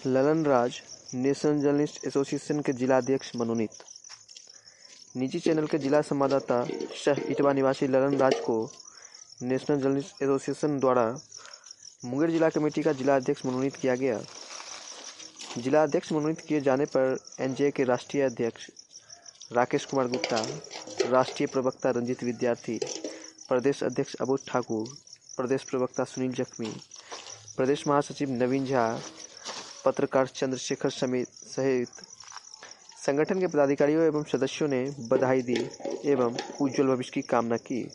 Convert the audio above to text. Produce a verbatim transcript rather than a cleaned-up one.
Lalan Raj national journalist association के जिला अध्यक्ष मनोनीत। निजी चैनल के जिला संवाददाता शह इटवा निवासी ललन राज को नेशनल जर्नलिस्ट एसोसिएशन द्वारा मुंगेर जिला कमेटी का जिला अध्यक्ष मनोनीत किया गया। जिला अध्यक्ष मनोनीत किए जाने पर एनजेए के राष्ट्रीय अध्यक्ष राकेश कुमार गुप्ता, राष्ट्रीय प्रवक्ता रंजित विद्यार्थी, प्रदेश अध्यक्ष अबोध ठाकुर, प्रदेश प्रवक्ता सुनील जख्मी, प्रदेश महासचिव नवीन झा, पत्रकार चंद्रशेखर समेत सहित संगठन के पदाधिकारियों एवं सदस्यों ने बधाई दी एवं उज्जवल भविष्य की कामना की।